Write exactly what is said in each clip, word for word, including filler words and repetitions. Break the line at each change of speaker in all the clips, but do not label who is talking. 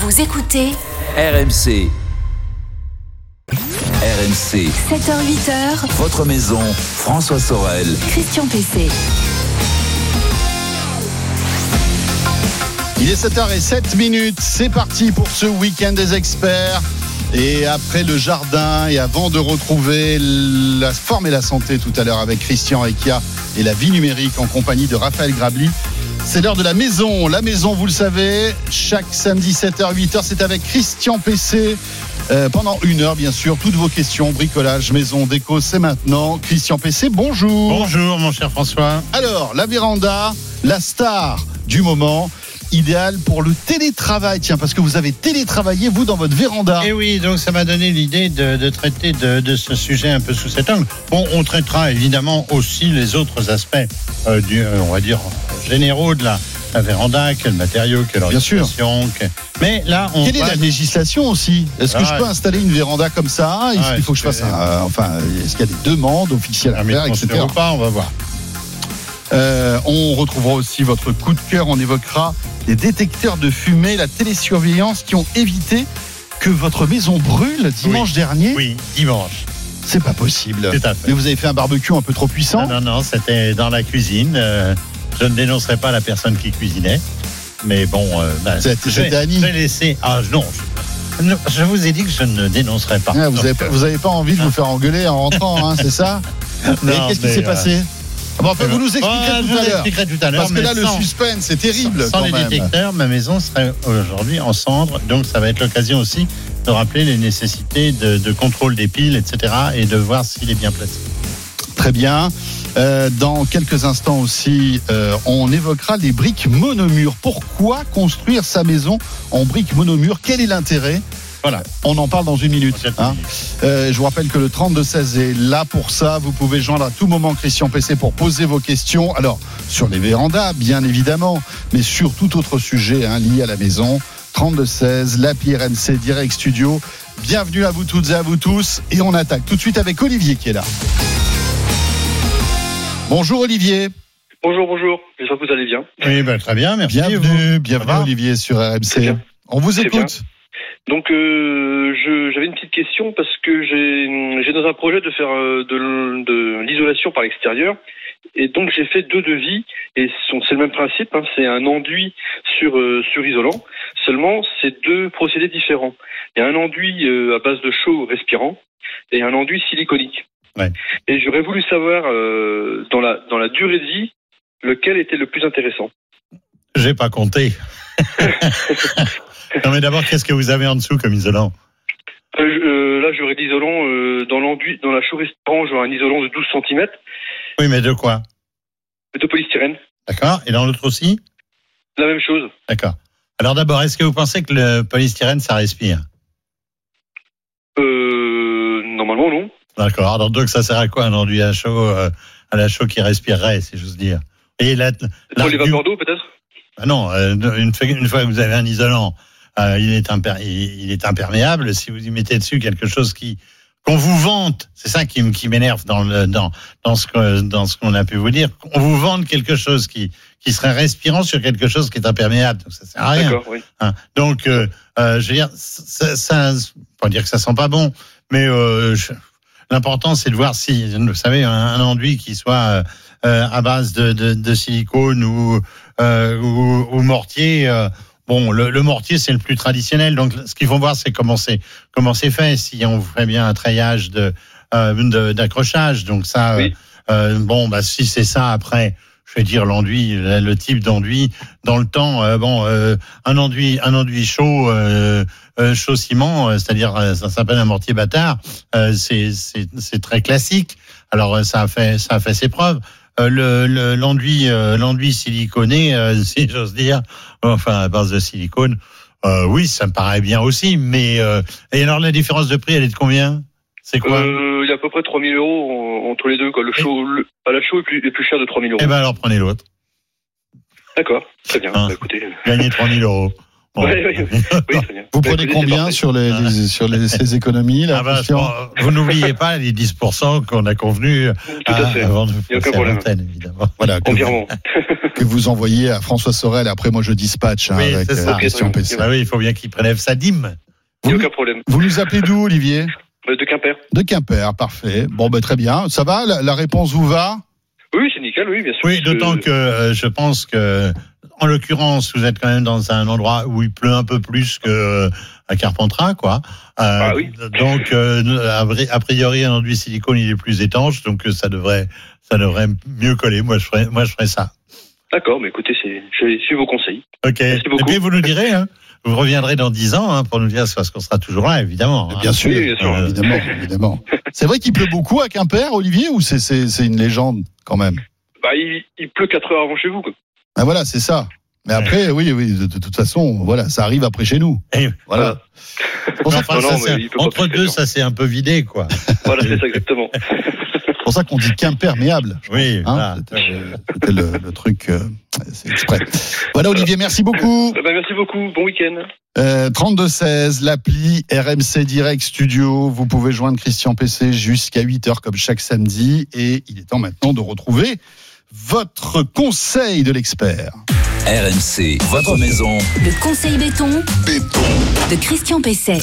Vous écoutez
R M C. R M C.
sept heures huit heures.
Votre maison, François Sorel.
Christian Pessé.
Il est sept heures zéro sept minutes, c'est parti pour ce week-end des experts. Et après le jardin et avant de retrouver la forme et la santé tout à l'heure avec Christian Rekia et la vie numérique en compagnie de Raphaël Grabli, c'est l'heure de la maison. La maison, vous le savez, chaque samedi sept heures huit heures, c'est avec Christian Pessé. Euh, pendant une heure, bien sûr, toutes vos questions, bricolage, maison, déco, c'est maintenant. Christian Pessé, bonjour.
Bonjour, mon cher François.
Alors, la véranda, la star du moment, idéal pour le télétravail. Tiens, parce que vous avez télétravaillé, vous, dans votre véranda.
Et oui, donc ça m'a donné l'idée de, de traiter de, de ce sujet un peu sous cet angle. Bon, on traitera évidemment aussi les autres aspects, euh, du, euh, on va dire, généraux de la, la véranda, quel matériau, quelle organisation. Que... Mais là, on
Quelle
va...
est la législation aussi ? Est-ce que ah, je peux ouais. installer une véranda comme ça ? Est-ce ah, qu'il faut que je fasse un... Euh, enfin, est-ce qu'il y a des demandes officielles à faire, et cetera.
Ou pas, on va voir.
Euh, on retrouvera aussi votre coup de cœur. On évoquera les détecteurs de fumée, la télésurveillance qui ont évité que votre maison brûle dimanche
oui.
dernier.
Oui, dimanche.
C'est pas possible.
Tout à fait.
Mais vous avez fait un barbecue un peu trop puissant ?
Non, non, non, c'était dans la cuisine. Euh, je ne dénoncerai pas la personne qui cuisinait. Mais bon, euh, bah,
c'était Annie.
J'ai laissé. Ah non. Je, je vous ai dit que je ne dénoncerai pas.
Ah, vous n'avez pas, vous avez pas envie de vous faire engueuler en rentrant, hein, c'est ça ?
Non,
et qu'est-ce qui s'est euh... passé ? Bon, enfin, vous nous expliquerez
oh,
tout, à l'heure.
tout à l'heure.
Parce que là,
sans,
le suspense, c'est terrible.
Sans, sans les
même.
détecteurs, ma maison serait aujourd'hui en cendres. Donc, ça va être l'occasion aussi de rappeler les nécessités de, de contrôle des piles, et cetera, et de voir s'il est bien placé.
Très bien. Euh, dans quelques instants aussi, euh, on évoquera les briques monomures. Pourquoi construire sa maison en briques monomures ? Quel est l'intérêt ? Voilà, on en parle dans une minute. Hein. Euh, je vous rappelle que le trente-deux seize est là pour ça. Vous pouvez joindre à tout moment Christian Pessé pour poser vos questions. Alors, sur les vérandas, bien évidemment, mais sur tout autre sujet hein, lié à la maison. trente-deux seize, l'appli R M C Direct Studio. Bienvenue à vous toutes et à vous tous. Et on attaque tout de suite avec Olivier qui est là. Bonjour Olivier.
Bonjour, bonjour. J'espère que vous allez bien.
Oui, ben, très bien, merci.
Bienvenue, bienvenue Olivier sur R M C. On vous écoute.
Donc, euh, je, j'avais une petite question parce que j'ai, j'ai dans un projet de faire euh, de, de l'isolation par l'extérieur. Et donc, j'ai fait deux devis. Et c'est le même principe. Hein, c'est un enduit sur, euh, sur isolant. Seulement, c'est deux procédés différents. Il y a un enduit euh, à base de chaux respirant et un enduit siliconique.
Ouais.
Et j'aurais voulu savoir, euh, dans la, dans la durée de vie, lequel était le plus intéressant.
J'ai pas compté. Non mais d'abord, qu'est-ce que vous avez en dessous comme isolant ?
euh, euh, Là, j'aurais l'isolant euh, dans l'enduit, dans la chaux respirant, j'aurais un isolant de douze centimètres.
Oui, mais de quoi ?
De polystyrène.
D'accord. Et dans l'autre aussi ?
La même chose.
D'accord. Alors d'abord, est-ce que vous pensez que le polystyrène, ça respire ?
Euh, normalement, non.
D'accord. Alors donc, ça sert à quoi un enduit à chaud, euh, à la chaux qui respirerait, si j'ose dire ? Et la,
Pour les vapeurs d'eau, peut-être ?
Ah non, euh, une, fois, une fois que vous avez un isolant, euh, il, est imper, il, il est imperméable. Si vous y mettez dessus quelque chose qui qu'on vous vante, c'est ça qui, qui m'énerve dans le dans dans ce que dans ce qu'on a pu vous dire. On vous vante quelque chose qui qui serait respirant sur quelque chose qui est imperméable. Donc ça sert à rien.
D'accord, oui.
Hein, donc, euh, euh, je veux dire, ça, ça, pas dire que ça sent pas bon, mais euh, je, l'important c'est de voir si, vous savez, un, un enduit qui soit euh, à base de, de, de silicone ou euh, ou, ou mortier. Euh, Bon, le, le mortier, c'est le plus traditionnel. Donc, ce qu'il faut voir, c'est comment c'est, comment c'est fait. Si on ferait bien un treillage de, euh, de, d'accrochage. Donc, ça, oui. euh, bon, bah, si c'est ça, après, je vais dire l'enduit, le type d'enduit. Dans le temps, euh, bon, euh, un enduit, un enduit chaud, euh, euh, chaud ciment, euh, c'est-à-dire, euh, ça s'appelle un mortier bâtard. Euh, c'est, c'est, c'est très classique. Alors, ça a fait, ça a fait ses preuves. Euh, le, le, l'enduit, euh, l'enduit siliconé, euh, si j'ose dire, enfin à base de silicone, euh, oui, ça me paraît bien aussi. Mais euh, et alors la différence de prix, elle est de combien ? C'est quoi ?
euh, Il y a à peu près trois mille euros entre les deux. Quoi. Le chaud, le, à la chaux est plus, est plus cher de trois mille euros.
Eh ben alors prenez l'autre.
D'accord, très bien.
Hein,
bah, écoutez,
gagnez trois mille euros. Bon.
Oui, oui, oui, oui, très bien.
Vous
bah,
prenez
écoutez,
combien sur les, les sur les, ces économies là,
ah bah, bon, vous n'oubliez pas les dix pour cent qu'on a convenus
Tout à fait.
avant de
Il n'y a aucun problème.
évidemment.
Voilà.
Environ.
que vous envoyez à François Sorel. Après, moi, je dispatche hein,
Oui,
avec
c'est ça.
euh, Christian
Ok,
Pesset.
Bah oui, il faut bien qu'il prélève sa dîme.
Il n'y a
Vous-
aucun problème.
Vous nous appelez d'où, Olivier?
Euh, De Quimper.
De Quimper, parfait. Bon, ben très bien. Ça va? La, la réponse vous va?
Oui, c'est nickel, oui, bien sûr.
Oui,
Je-
d'autant que euh, je pense que, en l'occurrence, vous êtes quand même dans un endroit où il pleut un peu plus que euh, à Carpentras, quoi. Euh,
Ah oui.
Donc, euh, a pri- a priori, un enduit silicone, il est plus étanche, donc euh, ça devrait, ça devrait mieux coller. Moi, je ferais, moi, je ferais ça.
D'accord, mais écoutez, c'est... je vais suivre vos conseils.
Ok.
Merci beaucoup.
Et puis vous nous direz, hein, vous reviendrez dans dix ans hein, pour nous dire parce qu'on sera toujours là, évidemment. hein.
Bien sûr,
Oui, bien sûr.
euh, évidemment, évidemment. C'est vrai qu'il pleut beaucoup à Quimper, Olivier, ou c'est, c'est, c'est une légende quand même?
Bah, il, il pleut quatre heures avant chez vous, quoi.
Ah voilà, c'est ça. Mais après, oui, oui, de, de toute façon, voilà, ça arrive après chez nous.
Et-
Voilà. C'est pour ça,
Enfin,
Non,
ça,
non,
c'est-
mais il peut pas
entre
plus
deux,
faire.
ça s'est un peu vidé, quoi.
Voilà, c'est ça exactement.
c'est pour ça qu'on dit Quimperméable. je
Oui,
pense,
voilà.
C'était, le, c'était le- le truc, euh, c'est exprès. Voilà, Olivier, merci beaucoup.
Bah, merci beaucoup, bon week-end.
Euh, trente-deux seize, l'appli R M C Direct Studio. Vous pouvez joindre Christian Pesset jusqu'à huit heures comme chaque samedi. Et il est temps maintenant de retrouver votre conseil de l'expert.
R M C, votre maison.
Le conseil béton de Christian Pesset.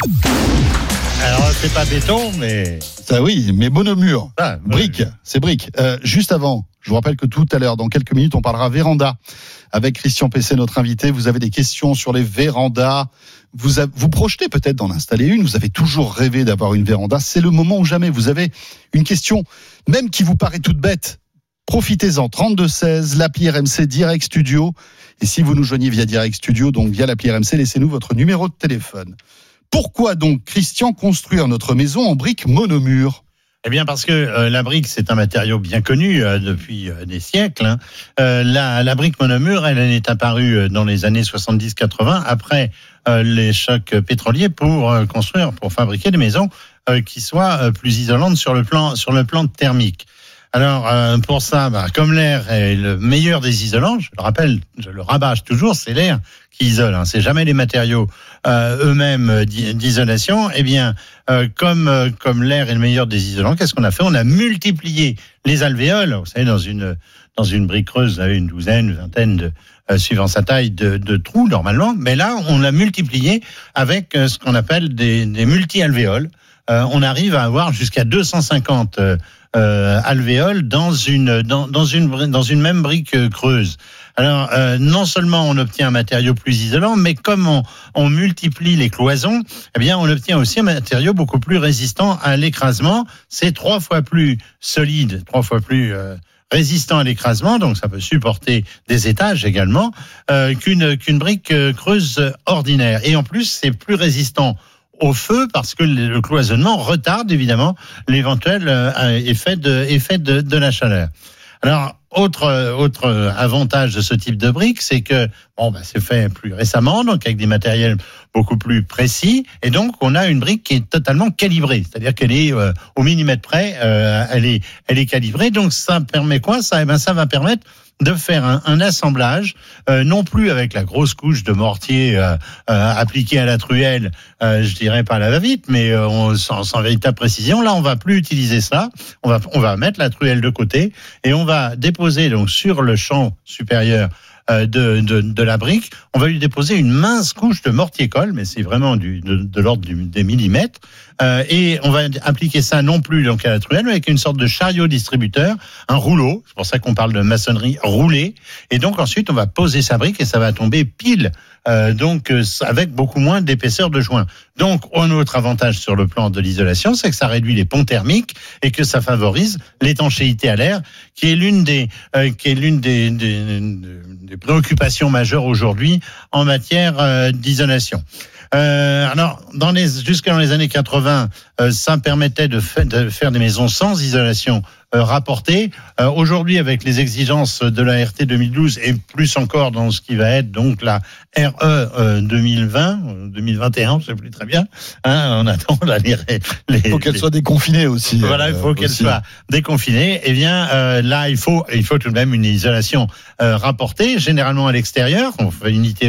Alors, c'est pas béton, mais.
Ça oui, mais monomure.
Ah,
Briques, c'est briques. Euh, juste avant, je vous rappelle que tout à l'heure, dans quelques minutes, on parlera véranda avec Christian Pesset, notre invité. Vous avez des questions sur les vérandas. Vous, a- vous projetez peut-être d'en installer une. Vous avez toujours rêvé d'avoir une véranda. C'est le moment ou jamais. Vous avez une question, même qui vous paraît toute bête. Profitez-en. trente-deux seize, l'appli R M C Direct Studio. Et si vous nous joignez via Direct Studio, donc via l'appli R M C, laissez-nous votre numéro de téléphone. Pourquoi donc, Christian, construire notre maison en briques monomures?
Eh bien, parce que euh, la brique, c'est un matériau bien connu euh, depuis euh, des siècles. Hein. Euh, la, la brique monomure, elle, elle est apparue euh, dans les années soixante-dix quatre-vingts, après euh, les chocs pétroliers, pour euh, construire, pour fabriquer des maisons euh, qui soient euh, plus isolantes sur le plan, sur le plan thermique. Alors, euh, pour ça, bah, comme l'air est le meilleur des isolants, je le rappelle, je le rabâche toujours, c'est l'air qui isole, hein, c'est jamais les matériaux euh, eux-mêmes d'isolation. Eh bien, euh, comme euh, comme l'air est le meilleur des isolants, qu'est-ce qu'on a fait? On a multiplié les alvéoles. Vous savez, dans une dans une brique creuse, vous avez une douzaine, une vingtaine de euh, suivant sa taille de, de trous normalement, mais là, on l'a multiplié avec euh, ce qu'on appelle des, des multi-alvéoles. Euh, on arrive à avoir jusqu'à deux cent cinquante euh, euh, alvéoles dans une dans, dans une dans une même brique euh, creuse. Alors euh, non seulement on obtient un matériau plus isolant, mais comme on, on multiplie les cloisons, eh bien on obtient aussi un matériau beaucoup plus résistant à l'écrasement. C'est trois fois plus solide, trois fois plus euh, résistant à l'écrasement, donc ça peut supporter des étages également euh, qu'une qu'une brique euh, creuse ordinaire. Et en plus c'est plus résistant au feu parce que le cloisonnement retarde évidemment l'éventuel euh, effet de effet de, de la chaleur. Alors autre autre avantage de ce type de brique, c'est que bon bah c'est fait plus récemment, donc avec des matériels beaucoup plus précis, et donc on a une brique qui est totalement calibrée, c'est-à-dire qu'elle est euh, au millimètre près, euh, elle est elle est calibrée, donc ça permet quoi ça? Eh ben ça va permettre de faire un, un assemblage, euh, non plus avec la grosse couche de mortier euh, euh, appliquée à la truelle, euh, je dirais pas à la va-vite, mais euh, on, sans, sans véritable précision. Là, on va plus utiliser ça. On va, on va mettre la truelle de côté et on va déposer donc sur le champ supérieur euh, de, de, de la brique, on va lui déposer une mince couche de mortier-colle, mais c'est vraiment du, de, de l'ordre du, des millimètres. Euh, et on va appliquer ça non plus donc à la truelle, mais avec une sorte de chariot distributeur, un rouleau. C'est pour ça qu'on parle de maçonnerie roulée. Et donc ensuite, on va poser sa brique et ça va tomber pile, euh, donc euh, avec beaucoup moins d'épaisseur de joint. Donc, un autre avantage sur le plan de l'isolation, c'est que ça réduit les ponts thermiques et que ça favorise l'étanchéité à l'air, qui est l'une des, euh, qui est l'une des, des, des préoccupations majeures aujourd'hui en matière euh, d'isolation. Euh, alors, dans les, jusqu'à dans les années quatre-vingts, euh, ça permettait de, fa- de faire des maisons sans isolation euh, rapportée. Euh, aujourd'hui, avec les exigences de la R T deux mille douze et plus encore dans ce qui va être donc la R E euh, deux mille vingt, deux mille vingt et un, je ne sais plus très bien. Hein, on attend là, les, les,
Il faut qu'elle
les-
soit déconfinée aussi.
Voilà, il faut
euh,
qu'elle
aussi.
soit déconfinée. Eh bien, euh, là, il faut, il faut tout de même une isolation euh, rapportée, généralement à l'extérieur. On fait une I T E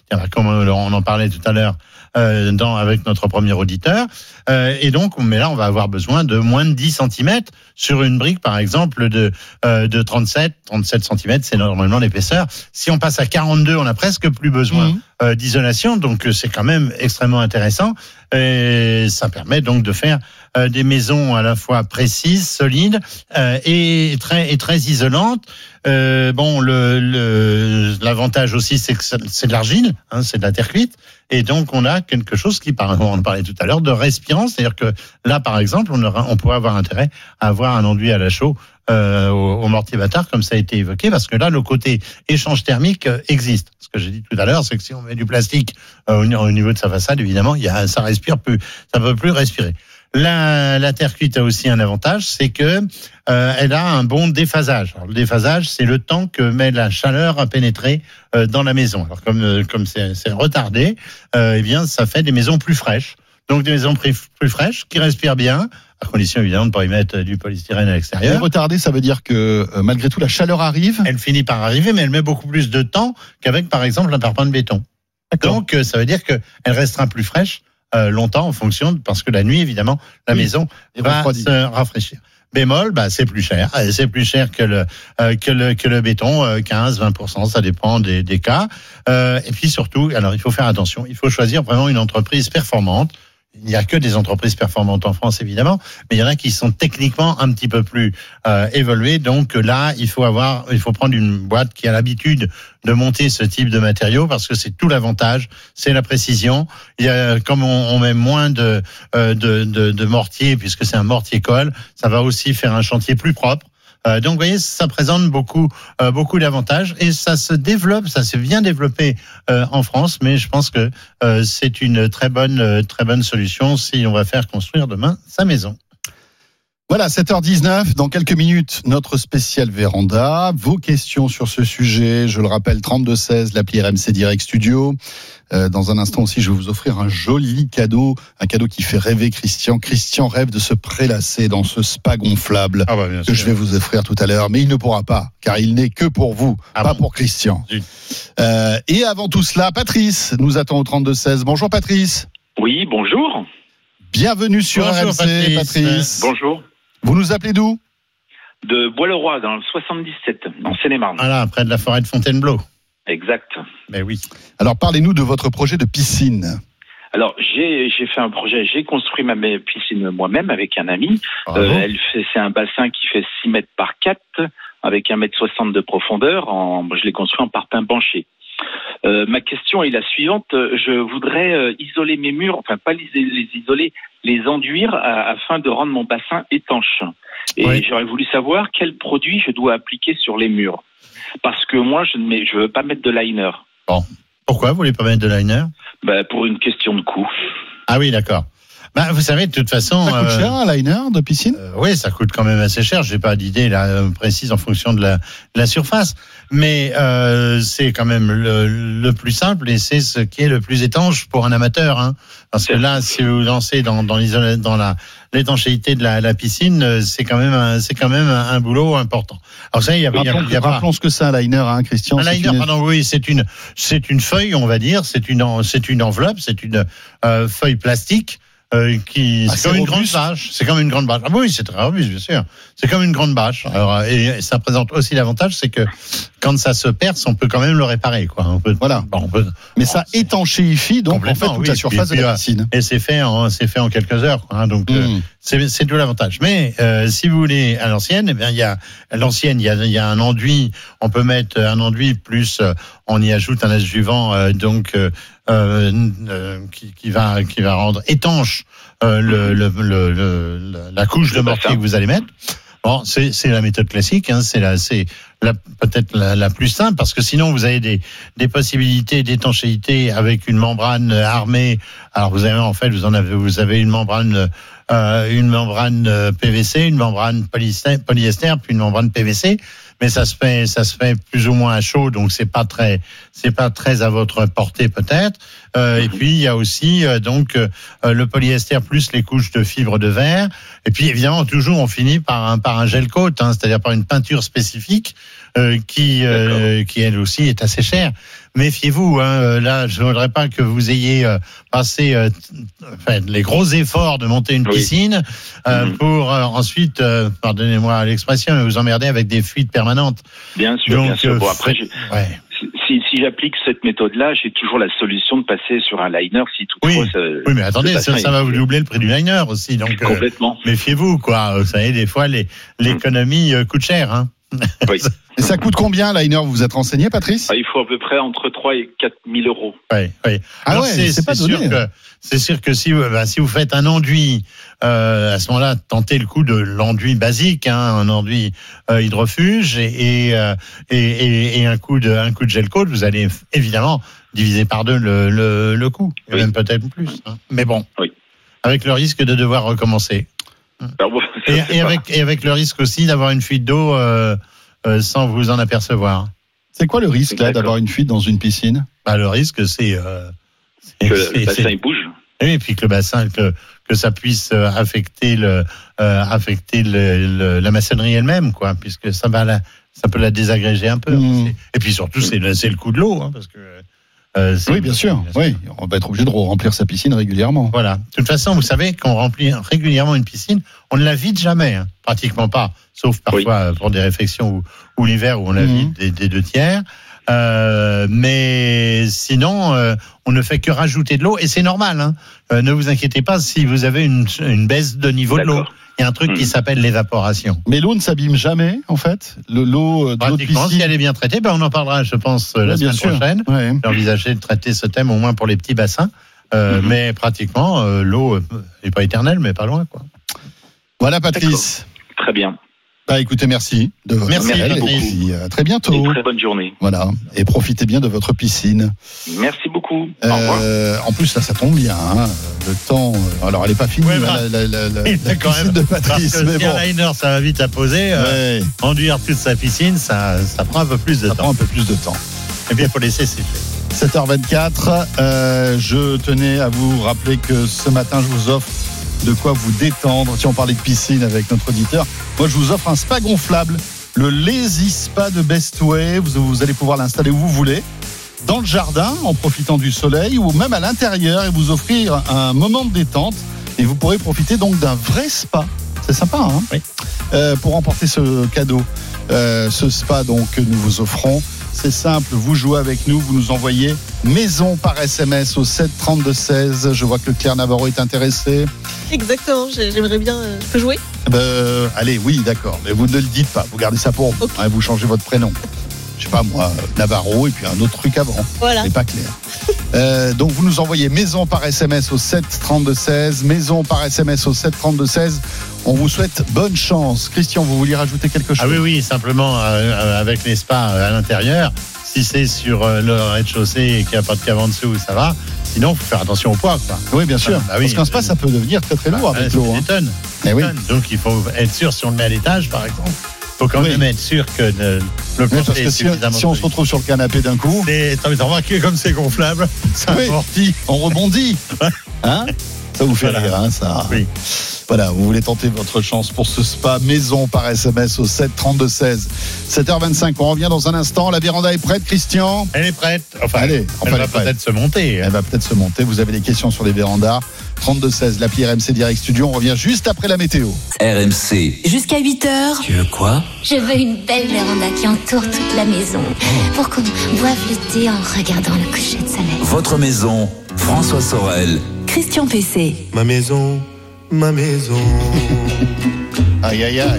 comme on en parlait tout à l'heure euh, dans, avec notre premier auditeur. Euh, et donc, mais là, on va avoir besoin de moins de dix centimètres sur une brique, par exemple, de, euh, de trente-sept centimètres, c'est normalement l'épaisseur. Si on passe à quarante-deux, on a presque plus besoin mmh. euh, d'isolation, donc c'est quand même extrêmement intéressant. Et ça permet donc de faire euh, des maisons à la fois précises, solides euh, et très et très isolantes. Euh, bon, le, le l'avantage aussi, c'est que c'est de l'argile, hein, c'est de la terre cuite, et donc on a quelque chose qui, on en parlait tout à l'heure, de respirant, c'est-à-dire que là, par exemple, on aura, on pourrait avoir intérêt à avoir un enduit à la chaux euh, au, au mortier bâtard, comme ça a été évoqué, parce que là, le côté échange thermique euh, existe. Ce que j'ai dit tout à l'heure, c'est que si on met du plastique euh, au niveau de sa façade, évidemment, il y a, ça respire plus, ça peut plus respirer. La, la terre cuite a aussi un avantage, c'est que euh, elle a un bon déphasage. Alors, le déphasage, c'est le temps que met la chaleur à pénétrer euh, dans la maison. Alors comme euh, comme c'est, c'est retardé, euh, eh bien ça fait des maisons plus fraîches. Donc des maisons plus, plus fraîches qui respirent bien, à condition évidemment de ne pas y mettre du polystyrène à l'extérieur.
Et retardé, ça veut dire que euh, malgré tout la chaleur arrive.
Elle finit par arriver, mais elle met beaucoup plus de temps qu'avec par exemple un parpaing de béton. D'accord. Donc euh, ça veut dire que elle restera plus fraîche euh, longtemps en fonction de, parce que la nuit évidemment la oui. maison et va refroidi. se rafraîchir. Bémol, bah c'est plus cher, c'est plus cher que le euh, que le que le béton, euh, quinze à vingt pour cent, ça dépend des des cas. Euh, et puis surtout, alors il faut faire attention, il faut choisir vraiment une entreprise performante. Il n'y a que des entreprises performantes en France, évidemment, mais il y en a qui sont techniquement un petit peu plus euh, évoluées. Donc là, il faut avoir, il faut prendre une boîte qui a l'habitude de monter ce type de matériaux, parce que c'est tout l'avantage, c'est la précision. Il y a, comme on, on met moins de, euh, de, de, de mortier, puisque c'est un mortier-colle, ça va aussi faire un chantier plus propre. Euh, donc, vous voyez, ça présente beaucoup, euh, beaucoup d'avantages, et ça se développe, ça s'est bien développé euh, en France, mais je pense que euh, c'est une très bonne, euh, très bonne solution si on va faire construire demain sa maison.
Voilà, sept heures dix-neuf, dans quelques minutes, notre spécial véranda. Vos questions sur ce sujet, je le rappelle, trente-deux seize, l'appli R M C Direct Studio. Euh, dans un instant aussi, je vais vous offrir un joli cadeau, un cadeau qui fait rêver Christian. Christian rêve de se prélasser dans ce spa gonflable ah bah, que sûr. je vais vous offrir tout à l'heure, mais il ne pourra pas, car il n'est que pour vous, ah pas bon. pour Christian. Oui. Euh, et avant tout cela, Patrice nous attend au trente-deux seize. Bonjour Patrice.
Oui, bonjour.
Bienvenue sur bonjour, R M C, Patrice. Patrice.
Bonjour.
Vous nous appelez d'où ?
De Bois-le-Roi, dans le soixante-dix-sept, en Seine-et-Marne.
Voilà, près de la forêt de Fontainebleau.
Exact.
Ben oui.
Alors, parlez-nous de votre projet de piscine.
Alors, j'ai, j'ai fait un projet, j'ai construit ma piscine moi-même avec un ami. Euh, elle fait, c'est un bassin qui fait six mètres par quatre, avec un mètre soixante de profondeur. En, je l'ai construit en parpaing banché. Euh, ma question est la suivante. Je voudrais euh, isoler mes murs, enfin pas les, les isoler, les enduire à, afin de rendre mon bassin étanche. Et oui. j'aurais voulu savoir quel produit je dois appliquer sur les murs. Parce que moi, je ne mets, je veux pas mettre de liner.
Bon. Pourquoi vous voulez pas mettre de liner ?
Ben, pour une question de coût.
Ah oui, d'accord. Bah, vous savez, de toute façon...
Ça coûte euh, cher, un liner de piscine
euh, Oui, ça coûte quand même assez cher. J'ai pas d'idée là, précise en fonction de la, de la surface. Mais euh, c'est quand même le, le plus simple, et c'est ce qui est le plus étanche pour un amateur. Hein. Parce que là, si vous lancez dans, dans, dans la, l'étanchéité de la, la piscine, c'est quand même un, c'est quand même un, un boulot important. Alors ça, il y a,
rappelons,
il y a, il y a
rappelons
pas...
ce que c'est un liner, hein, Christian.
Un liner, une... pardon, oui, c'est une, c'est une feuille, on va dire, c'est une, c'est une enveloppe, c'est une euh, feuille plastique. Euh, qui, ah, c'est, c'est comme robuste. Une grande bâche. C'est comme une grande bâche. Ah oui, c'est très robuste, bien sûr. C'est comme une grande bâche. Alors, et ça présente aussi l'avantage, c'est que quand ça se perce, on peut quand même le réparer, quoi. On peut,
voilà.
Bon, on peut,
mais
bon,
ça étanchéifie donc en fait toute oui, la surface puis, de la piscine.
Et c'est fait en, c'est fait en quelques heures, quoi, hein, donc mm. euh, c'est, c'est tout l'avantage. Mais euh, si vous voulez à l'ancienne, eh bien il y a à l'ancienne, il y a, il y a un enduit. On peut mettre un enduit plus, euh, on y ajoute un adjuvant, euh, donc. Euh, Euh, euh, qui, qui va qui va rendre étanche euh, le, le, le, le la couche de mortier que vous allez mettre. Bon, c'est c'est la méthode classique, hein, c'est la c'est la, peut-être la, la plus simple, parce que sinon vous avez des des possibilités d'étanchéité avec une membrane armée. Alors vous avez en fait vous en avez vous avez une membrane euh, une membrane P V C, une membrane polyester, polyester puis une membrane P V C. Mais ça se fait, ça se fait plus ou moins à chaud, donc c'est pas très, c'est pas très à votre portée peut-être. Euh, et puis il y a aussi euh, donc euh, le polyester plus les couches de fibres de verre. Et puis évidemment toujours on finit par un par un gel coat, hein, c'est-à-dire par une peinture spécifique euh, qui euh, qui elle aussi est assez chère. méfiez-vous. Hein, là, je ne voudrais pas que vous ayez euh, passé euh, enfin, les gros efforts de monter une piscine oui. euh, mmh. pour euh, ensuite, euh, pardonnez-moi l'expression, vous emmerder avec des fuites permanentes.
Bien sûr, Donc, bien sûr. Bon, après, j'ai... ouais. Si, si j'applique cette méthode-là, j'ai toujours la solution de passer sur un liner si toutefois.
Oui, ça, oui mais attendez, ça, ça va vous doubler le prix du liner aussi. Donc,
complètement.
Euh, méfiez-vous, quoi. Vous savez, des fois, les, l'économie euh, coûte cher. Hein.
Oui. Et ça coûte combien, liner? Vous vous êtes renseigné, Patrice?
Il faut à peu près entre trois et quatre mille euros.
Oui, oui.
Ah Alors, ouais, c'est, c'est, pas
c'est
donné.
Sûr que, c'est sûr que si, bah, si vous faites un enduit, euh, à ce moment-là, tentez le coup de l'enduit basique, hein, un enduit euh, hydrofuge et, et, euh, et, et, et un coup de, un coup de gel coat, vous allez évidemment diviser par deux le, le, le coût, oui. même peut-être plus. Hein. Mais bon,
oui.
avec le risque de devoir recommencer.
Alors, bon,
et, et, avec, et avec le risque aussi d'avoir une fuite d'eau euh, euh, sans vous en apercevoir.
C'est quoi le risque là d'avoir une fuite dans une piscine?
Bah, le risque, c'est, euh, c'est
que
c'est,
le bassin
c'est...
il bouge.
Et puis que le bassin, que, que ça puisse affecter, le, euh, affecter le, le, la maçonnerie elle-même, quoi, puisque ça va la, ça peut la désagréger un peu. Mmh. Et puis surtout, c'est le, c'est le coût de l'eau, hein, parce que.
Euh, oui, bien sûr. Bien sûr. Oui, on va être obligé de remplir sa piscine régulièrement.
Voilà. De toute façon, vous savez qu'on remplit régulièrement une piscine, on ne la vide jamais, hein. Pratiquement pas, sauf parfois oui. pour des réfections ou, ou l'hiver où on la vide mmh. des, des deux tiers. Euh, mais sinon, euh, on ne fait que rajouter de l'eau et c'est normal. Hein. Euh, ne vous inquiétez pas si vous avez une, une baisse de niveau D'accord. de l'eau. Il y a un truc mmh. qui s'appelle l'évaporation.
Mais l'eau ne s'abîme jamais, en fait. Le, l'eau de l'eau de piscine.
Si elle est bien traitée, ben on en parlera, je pense, ouais, la semaine sûr. prochaine. Ouais. J'ai envisagé de traiter ce thème au moins pour les petits bassins. Euh, mmh. Mais pratiquement, euh, l'eau n'est pas éternelle, mais pas loin, quoi.
Voilà, Patrice.
D'accord. Très bien.
Bah, écoutez, merci de votre
merci,
appel. Et puis, à très bientôt.
Une très bonne journée.
Voilà. Et profitez bien de votre piscine.
Merci beaucoup.
Euh,
Au revoir.
En plus, là, ça tombe bien. Hein. Le temps. Alors, elle n'est pas finie, ouais, bah, la, la, la, la, la piscine même, de Patrice.
Parce que mais si bon. un liner, ça va vite à poser. Euh, ouais. Enduire toute sa piscine, ça, ça prend un peu plus de
ça
temps.
Ça prend un peu plus de temps.
Et bien, il faut laisser sécher.
sept heures vingt-quatre. Euh, je tenais à vous rappeler que ce matin, je vous offre de quoi vous détendre. Si on parlait de piscine avec notre auditeur, moi je vous offre un spa gonflable, le Lazy Spa de Bestway. Vous, vous allez pouvoir l'installer où vous voulez, dans le jardin en profitant du soleil ou même à l'intérieur et vous offrir un moment de détente et vous pourrez profiter donc d'un vrai spa. C'est sympa, hein?
Oui.
Euh, pour remporter ce cadeau, euh, ce spa donc que nous vous offrons. C'est simple, vous jouez avec nous, vous nous envoyez maison par S M S au sept trente-deux seize. Je vois que Claire Navarro est intéressée.
Exactement, j'aimerais bien. Euh, je peux jouer
euh, Allez, oui, d'accord, mais vous ne le dites pas, vous gardez ça pour vous. Okay. Hein, vous changez votre prénom. Je sais pas moi, Navarro et puis un autre truc avant.
Voilà.
C'est pas clair. euh, donc vous nous envoyez maison par S M S au sept trente-deux seize. Maison par S M S au sept trente-deux seize. On vous souhaite bonne chance. Christian, vous vouliez rajouter quelque chose?
Ah oui, oui, simplement euh, avec les spas à l'intérieur. Si c'est sur euh, le rez-de-chaussée et qu'il n'y a pas de cave en dessous, ça va. Sinon, il faut faire attention au poids, quoi.
Oui, bien sûr.
Ah, bah oui,
parce qu'un spa, ça peut devenir très très lourd
bah,
avec
c'est
l'eau.
Des tonnes.
Eh oui.
Donc, il faut être sûr, si on le met à l'étage, par exemple, il faut quand oui. même être sûr que le, le
plancher est suffisamment si, si on se retrouve sur le canapé d'un coup.
C'est, t'as remarqué comme c'est gonflable, ça
oui. amortit. On rebondit. Hein? Ça vous fait
voilà.
rire, hein, ça.
Oui.
Voilà, vous voulez tenter votre chance pour ce spa maison par S M S au sept trente-deux seize. sept heures vingt-cinq, on revient dans un instant. La véranda est prête, Christian?
Elle est prête. Enfin,
Allez, enfin,
elle va peut-être se monter.
Elle va peut-être se monter. Vous avez des questions sur les vérandas. trente-deux seize, l'appli R M C Direct Studio. On revient juste après la météo.
R M C.
Jusqu'à huit heures.
Tu veux quoi?
Je veux une belle véranda qui entoure toute la maison. Pour qu'on boive le thé en regardant le coucher de soleil.
Votre maison, François Sorel.
Christian P C.
Ma maison, ma maison.
Aïe, aïe, aïe.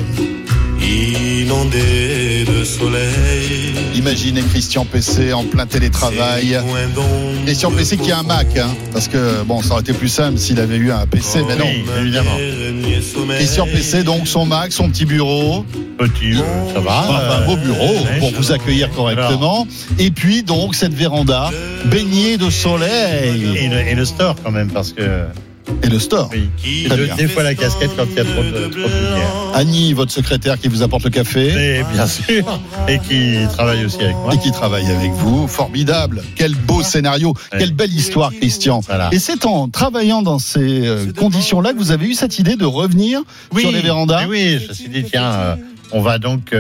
Inondée de soleil.
Imaginez Christian P C en plein télétravail. Christian P C qui a un Mac, hein, parce que bon, ça aurait été plus simple s'il avait eu un P C, mais non,
oui, évidemment.
Christian P C, donc son Mac, son petit bureau.
Petit, ça va.
Enfin, un beau bureau pour vous accueillir correctement. Et puis donc cette véranda baignée de soleil.
Et le, et le store quand même, parce que.
Et le store.
Oui. Et de, des fois la casquette quand il y a trop de, trop de lumière.
Annie, votre secrétaire qui vous apporte le café.
Et bien sûr. Et qui travaille aussi avec moi.
Et qui travaille avec vous. Formidable. Quel beau scénario. Ouais. Quelle belle histoire, Christian.
Voilà.
Et c'est en travaillant dans ces euh, conditions-là que vous avez eu cette idée de revenir
oui.
sur les vérandas.
Oui, je me suis dit, tiens, euh, on va donc euh,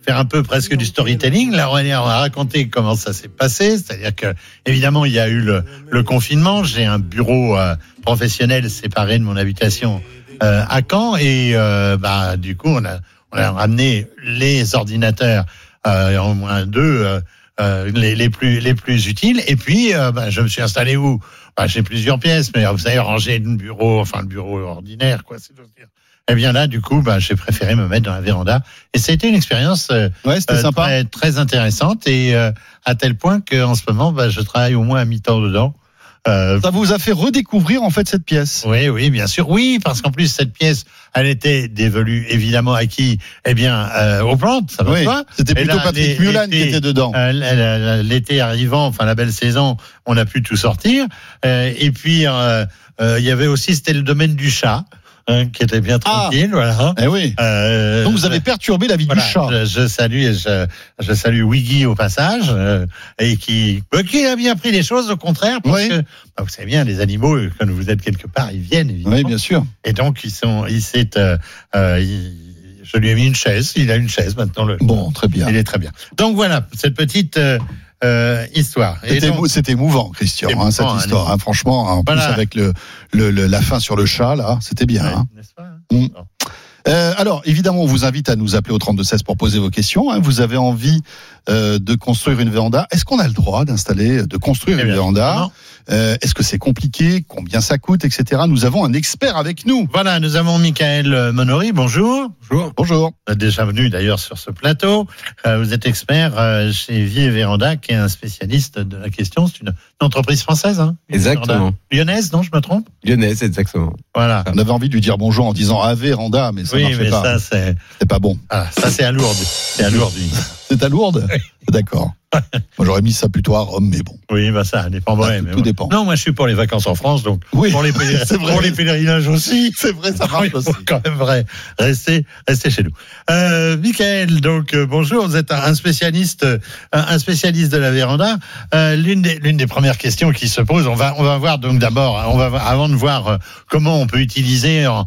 faire un peu presque du storytelling. Là, on va raconter comment ça s'est passé. C'est-à-dire que, évidemment, il y a eu le, le confinement. J'ai un bureau euh, professionnel séparé de mon habitation euh, à Caen. Et euh, bah, du coup, on a, on a ramené les ordinateurs, euh, au moins deux, euh, euh, les, les, plus, les plus utiles. Et puis, euh, bah, je me suis installé où bah, j'ai plusieurs pièces, mais vous avez rangé le bureau, enfin le bureau ordinaire, quoi, c'est dire. Eh bien là, du coup, bah, j'ai préféré me mettre dans la véranda. Et ça a été une expérience euh,
ouais, c'était
euh,
sympa.
Très, très intéressante. Et euh, à tel point qu'en ce moment, bah, je travaille au moins à mi-temps dedans.
Euh, ça vous a fait redécouvrir en fait cette pièce.
Oui, oui, bien sûr. Oui, parce qu'en plus, cette pièce, elle était dévolue évidemment à qui? Eh bien, euh, aux plantes, ça va
oui,
pas.
C'était plutôt là, Patrick Mulan qui était dedans.
Euh, l'été arrivant, enfin la belle saison, on a pu tout sortir. Euh, et puis, euh, euh, il y avait aussi, c'était le domaine du chat. Hein, qui était bien tranquille, ah, voilà.
Eh oui. Euh, Donc vous avez perturbé la vie voilà, du chat.
Je, je salue, je, je salue Wiggy au passage, euh, et qui, euh, qui a bien pris les choses, au contraire, parce oui. que bah, vous savez bien, les animaux, quand vous êtes quelque part, ils viennent évidemment.
Oui, bien sûr.
Et donc ils sont, ils s'est, euh, euh, ils, je lui ai mis une chaise. Il a une chaise maintenant. Le,
bon, très bien.
Il est très bien. Donc voilà cette petite. Euh, Euh, histoire.
C'était, donc, c'était émouvant, Christian, hein, cette hein, histoire. Hein, franchement, en voilà. plus avec le, le, le la fin sur le chat, là, c'était bien. Ouais, hein. N'est-ce pas, hein mmh. euh, alors, évidemment, on vous invite à nous appeler au trente-deux seize pour poser vos questions. Hein. Vous avez envie euh, de construire une véranda. Est-ce qu'on a le droit d'installer, de construire eh une bien, véranda euh, Est-ce que c'est compliqué? Combien ça coûte, et cetera. Nous avons un expert avec nous.
Voilà, nous avons Michael Monory. Bonjour.
Bonjour. Bonjour.
Vous êtes déjà venu d'ailleurs sur ce plateau. Euh, vous êtes expert euh, chez Vie et Véranda, qui est un spécialiste de la question. C'est une, une entreprise française, hein?
Exactement.
Lyonnaise, non, je me trompe?
Lyonnaise, exactement.
Voilà.
On avait envie de lui dire bonjour en disant à Véranda, mais ça
oui,
marchait
mais
pas.
Ça, c'est...
c'est pas bon.
Ah, ça, c'est à Lourdes. C'est à Lourdes.
C'est à Lourdes? D'accord. Moi, j'aurais mis ça plutôt à Rome, mais bon.
Oui, bah ça dépend.
Ça,
vrai,
tout
mais
tout
bon.
dépend.
Non, moi, je suis pour les vacances en France, donc
oui,
pour, les péler...
c'est vrai.
pour les pèlerinages aussi.
C'est vrai, ça marche aussi.
Quand même vrai. Restez, restez chez nous. Euh, Michael, donc euh, bonjour. Vous êtes un spécialiste, un spécialiste de la véranda. Euh, l'une des, l'une des premières questions qui se pose, on va, on va voir donc d'abord, on va avant de voir euh, comment on peut utiliser en,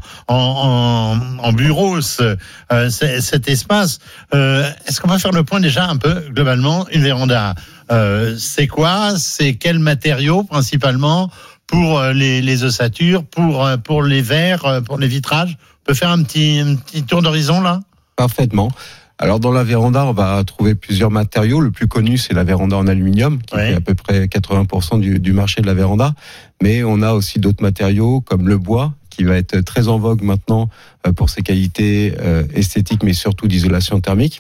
en, en, en bureau ce, euh, cet espace. Euh, est-ce qu'on va faire le point déjà un peu globalement une véranda? Euh, c'est quoi? C'est quels matériaux principalement pour les, les ossatures, pour, pour les verres, pour les vitrages? On peut faire un petit, un petit tour d'horizon là?
Parfaitement. Alors dans la véranda, on va trouver plusieurs matériaux. Le plus connu, c'est la véranda en aluminium, qui ouais. fait à peu près quatre-vingts pour cent du, du marché de la véranda. Mais on a aussi d'autres matériaux comme le bois, qui va être très en vogue maintenant pour ses qualités esthétiques, mais surtout d'isolation thermique.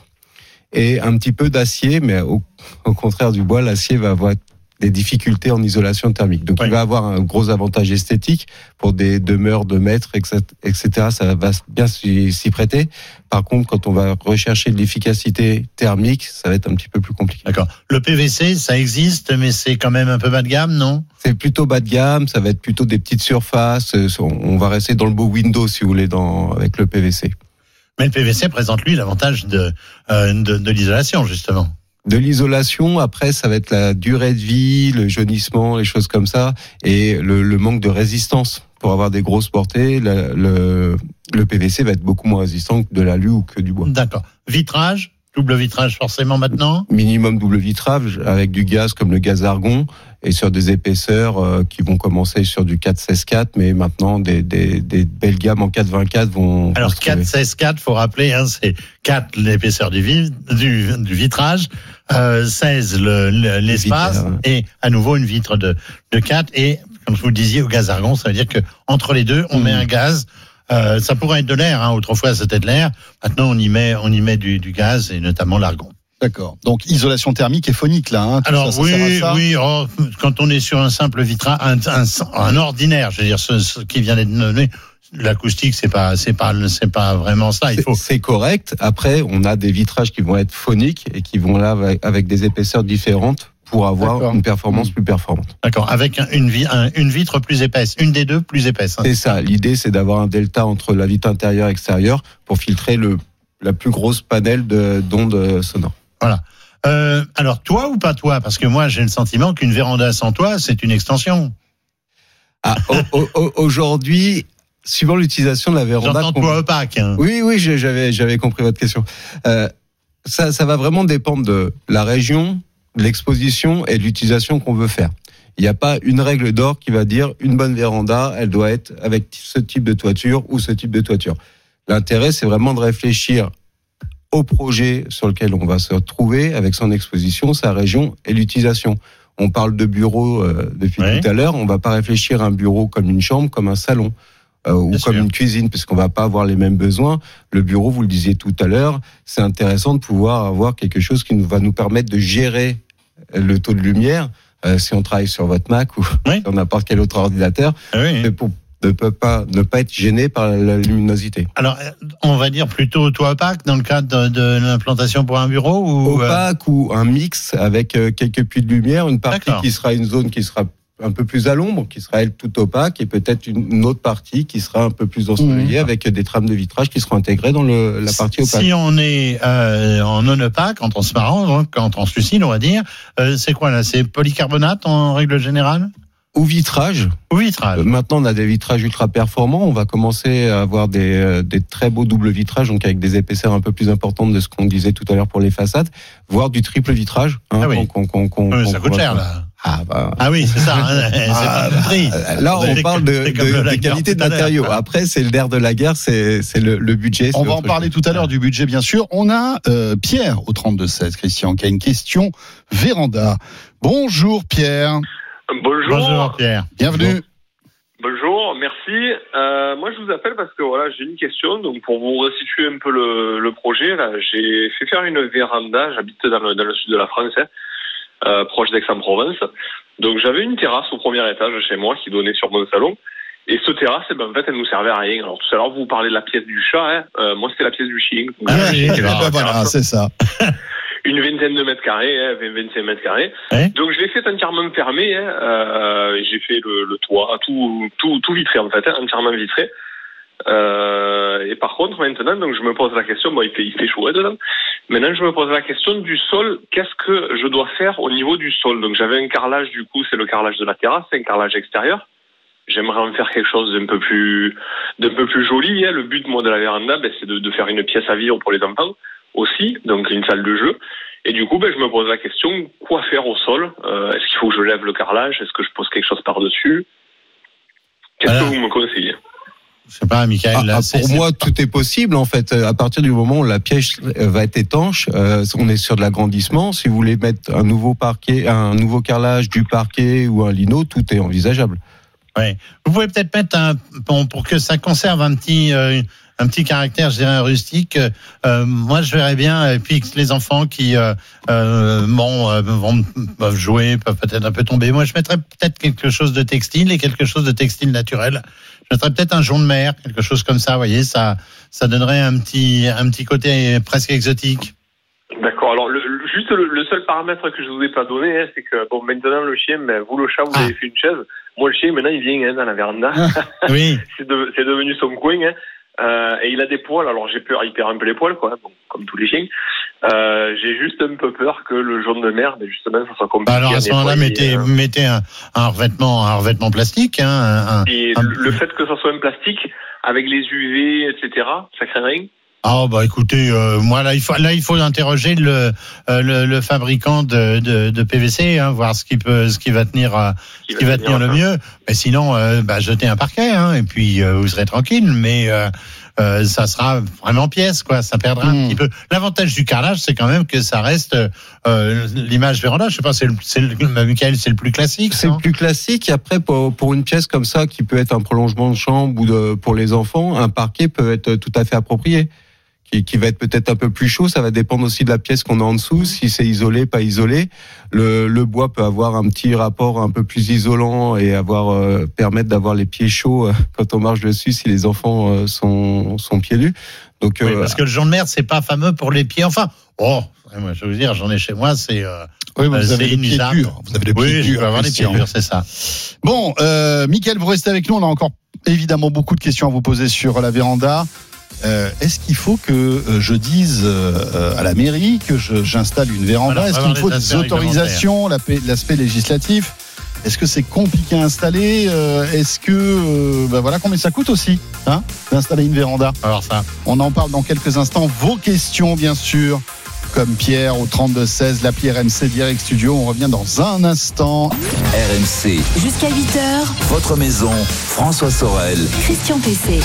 Et un petit peu d'acier, mais au, au contraire du bois, l'acier va avoir des difficultés en isolation thermique. Donc, oui. il va avoir un gros avantage esthétique pour des demeures de mètres, et cetera. Ça va bien s'y, s'y prêter. Par contre, quand on va rechercher de l'efficacité thermique, ça va être un petit peu plus compliqué.
D'accord. Le P V C, ça existe, mais c'est quand même un peu bas de gamme, non?
C'est plutôt bas de gamme. Ça va être plutôt des petites surfaces. On va rester dans le beau window, si vous voulez, dans, avec le P V C.
Mais le P V C présente, lui, l'avantage de, euh, de, de l'isolation, justement.
De l'isolation, après, ça va être la durée de vie, le jaunissement, les choses comme ça, et le, le manque de résistance. Pour avoir des grosses portées, le, le, le P V C va être beaucoup moins résistant que de l'alu ou que du bois.
D'accord. Vitrage? Double vitrage forcément maintenant?
Minimum double vitrage avec du gaz comme le gaz argon et sur des épaisseurs euh, qui vont commencer sur du quatre seize quatre, mais maintenant des, des, des belles gammes en quatre vingt-quatre vont...
Alors quatre seize quatre, faut rappeler, hein, c'est quatre l'épaisseur du, vi- du, du vitrage, euh, seize le, le, l'espace vitre, et à nouveau une vitre de, de quatre et comme vous le disiez au gaz argon, ça veut dire que entre les deux on mmh. met un gaz. Euh, ça pourrait être de l'air, hein. Autrefois c'était de l'air. Maintenant on y met, on y met du, du gaz et notamment l'argon.
D'accord. Donc isolation thermique et phonique là. Hein,
Alors
ça, ça
oui,
sert à ça.
oui. Oh, quand on est sur un simple vitrage, un, un, un ordinaire, je veux dire ce, ce qui vient d'être nommé, l'acoustique c'est pas, c'est pas, c'est pas vraiment ça. Il faut.
C'est, c'est correct. Après, on a des vitrages qui vont être phoniques et qui vont là avec, avec des épaisseurs différentes. Pour avoir D'accord. une performance mmh. plus performante.
D'accord, avec une, vi- un, une vitre plus épaisse, une des deux plus épaisse. Hein.
C'est ça, l'idée c'est d'avoir un delta entre la vitre intérieure et extérieure pour filtrer le, la plus grosse panel de, d'ondes sonores.
Voilà. Euh, alors toi ou pas toi? Parce que moi j'ai le sentiment qu'une véranda sans toit c'est une extension.
Ah, au, au, aujourd'hui, suivant l'utilisation de la véranda...
J'entends toit opaque. Hein.
Oui, oui, j'avais, j'avais compris votre question. Euh, ça, ça va vraiment dépendre de la région, de l'exposition et de l'utilisation qu'on veut faire. Il n'y a pas une règle d'or qui va dire une bonne véranda, elle doit être avec ce type de toiture ou ce type de toiture. L'intérêt, c'est vraiment de réfléchir au projet sur lequel on va se retrouver avec son exposition, sa région et l'utilisation. On parle de bureau euh, depuis oui. tout à l'heure, on ne va pas réfléchir à un bureau comme une chambre, comme un salon. Euh, ou Bien comme sûr. Une cuisine, parce qu'on va pas avoir les mêmes besoins. Le bureau, vous le disiez tout à l'heure, c'est intéressant de pouvoir avoir quelque chose qui nous, va nous permettre de gérer le taux de lumière, euh, si on travaille sur votre Mac ou oui. sur n'importe quel autre ordinateur, ah oui. mais pour ne peut pas ne pas être gêné par la luminosité.
Alors, on va dire plutôt toit opaque dans le cadre de, de l'implantation pour un bureau ou
opaque euh... ou un mix avec quelques puits de lumière, une partie D'accord. qui sera une zone qui sera un peu plus à l'ombre, qui sera elle tout opaque, et peut-être une autre partie qui sera un peu plus ensoleillée mmh. avec des trames de vitrage qui seront intégrées dans le, la partie opaque.
Si on est euh, en non opaque, en transparent, donc en translucide, on va dire, euh, c'est quoi là ? C'est polycarbonate en règle générale ?
Ou vitrage.
Ou vitrage.
Euh, maintenant, on a des vitrages ultra performants. On va commencer à avoir des, euh, des très beaux doubles vitrages, donc avec des épaisseurs un peu plus importantes de ce qu'on disait tout à l'heure pour les façades, voire du triple vitrage. Hein,
ah oui.
qu'on, qu'on, qu'on,
oui,
qu'on,
ça coûte cher, là.
Ah, bah,
ah oui, c'est ça. Hein, c'est ah, pas le prix.
Là, on parle de, de, de qualité de matériaux. Après, c'est le nerf de la guerre, c'est, c'est le, le budget.
On va en parler chose. tout à l'heure du budget, bien sûr. On a euh, Pierre au trente-deux seize, Christian, qui a une question véranda. Bonjour Pierre.
Bonjour.
Bonjour Pierre.
Bienvenue.
Bonjour, merci. Euh, moi, je vous appelle parce que voilà, j'ai une question. Donc, pour vous resituer un peu le, le projet, là, j'ai fait faire une véranda. J'habite dans le, dans le sud de la France. Hein. Euh, proche d'Aix-en-Provence. Donc j'avais une terrasse au premier étage chez moi qui donnait sur mon salon. Et ce terrasse, eh ben, en fait, elle nous servait à rien. Alors tout à l'heure, vous parlez de la pièce du chat. Hein. Euh, moi, c'était la pièce du chien. Donc,
ah, oui, ben voilà, c'est ça.
Une vingtaine de mètres carrés, hein, vingt à vingt-cinq mètres carrés.
Ouais.
Donc je l'ai fait entièrement fermé. Hein. Euh, j'ai fait le, le toit, tout, tout, tout vitré en fait, hein, entièrement vitré. Euh, et par contre, maintenant, donc je me pose la question. Bon, il fait, il fait chaud hein, dedans. Maintenant, je me pose la question du sol. Qu'est-ce que je dois faire au niveau du sol ? Donc, j'avais un carrelage, du coup, c'est le carrelage de la terrasse, c'est un carrelage extérieur. J'aimerais en faire quelque chose d'un peu plus, d'un peu plus joli. Hein. Le but, moi, de la véranda, ben, c'est de, de faire une pièce à vivre pour les enfants aussi, donc une salle de jeu. Et du coup, ben, je me pose la question, quoi faire au sol ? euh, Est-ce qu'il faut que je lève le carrelage ? Est-ce que je pose quelque chose par-dessus ? Qu'est-ce Alors... que vous me conseillez ?
Je sais pas, Michael.
Ah,
là,
ah,
c'est,
pour
c'est
moi,
pas...
tout est possible en fait. À partir du moment où la pièce va être étanche, euh, on est sur de l'agrandissement. Si vous voulez mettre un nouveau parquet, un nouveau carrelage, du parquet ou un lino, tout est envisageable.
Ouais. Vous pouvez peut-être mettre un bon, pour que ça conserve un petit euh, un petit caractère, je dirais rustique. Euh, moi, je verrais bien. Et puis les enfants qui euh, euh, bon euh, vont peuvent jouer, peuvent peut-être un peu tomber. Moi, je mettrais peut-être quelque chose de textile et quelque chose de textile naturel. Je mettrais peut-être un jonc de mer, quelque chose comme ça. Vous voyez, ça ça donnerait un petit un petit côté presque exotique.
D'accord. Alors, le, le, juste le, le seul paramètre que je vous ai pas donné, hein, c'est que bon, maintenant le chien, ben, vous le chat, vous ah. avez fait une chaise. Moi, le chien, maintenant, il vient hein, dans la véranda.
Oui.
c'est, de, c'est devenu son coin. Hein. Euh, et il a des poils. Alors, j'ai peur, il perd un peu les poils, quoi. Bon, comme tous les chiens. Euh, j'ai juste un peu peur que le jaune de mer, ben, justement, ça soit compliqué.
Alors, à ce moment-là, mettez, euh... mettez un, un revêtement, un revêtement plastique. Hein, un,
et
un...
le fait que ça soit un plastique avec les U V, et cetera, ça craint rien.
Ah oh, bah écoutez, euh, moi là il faut là il faut interroger le euh, le, le fabricant de, de, de P V C, hein, voir ce qui peut ce qui va tenir euh, qui ce qui va tenir le mieux. Mais sinon, euh, bah jetez un parquet, hein, et puis euh, vous serez tranquille. Mais euh, euh, ça sera vraiment pièce, quoi. Ça perdra mmh. un petit peu. L'avantage du carrelage, c'est quand même que ça reste euh, l'image véranda. Je sais pas, c'est le, c'est le Michael, c'est le plus classique.
C'est le plus classique. Et après, pour pour une pièce comme ça, qui peut être un prolongement de chambre ou de pour les enfants, un parquet peut être tout à fait approprié. Qui, qui va être peut-être un peu plus chaud, ça va dépendre aussi de la pièce qu'on a en dessous, si c'est isolé, pas isolé. Le, le bois peut avoir un petit rapport un peu plus isolant et avoir euh, permettre d'avoir les pieds chauds euh, quand on marche dessus si les enfants euh, sont, sont pieds nus. Donc,
oui,
euh,
parce que le jonc de mer, c'est pas fameux pour les pieds. Enfin, oh, moi, je veux dire, j'en ai chez moi, c'est. Euh,
oui, vous, avez des pieds durs. Vous avez des pieds
oui,
durs.
Je peux avoir des pieds durs, c'est ça.
Bon, euh, Mickaël, vous restez avec nous. On a encore évidemment beaucoup de questions à vous poser sur la véranda. Euh, est-ce qu'il faut que euh, je dise euh, à la mairie que je, j'installe une véranda ? Alors, est-ce qu'il me faut des autorisations, l'aspect législatif ? Est-ce que c'est compliqué à installer ? euh, Est-ce que euh, ben voilà combien ça coûte aussi, hein, d'installer une véranda ?
Alors ça,
on en parle dans quelques instants. Vos questions, bien sûr. comme Pierre au trente-deux seize, l'appli R M C Direct Studio. On revient dans un instant.
R M C.
Jusqu'à huit heures.
Votre maison, François Sorel.
Christian Pesset.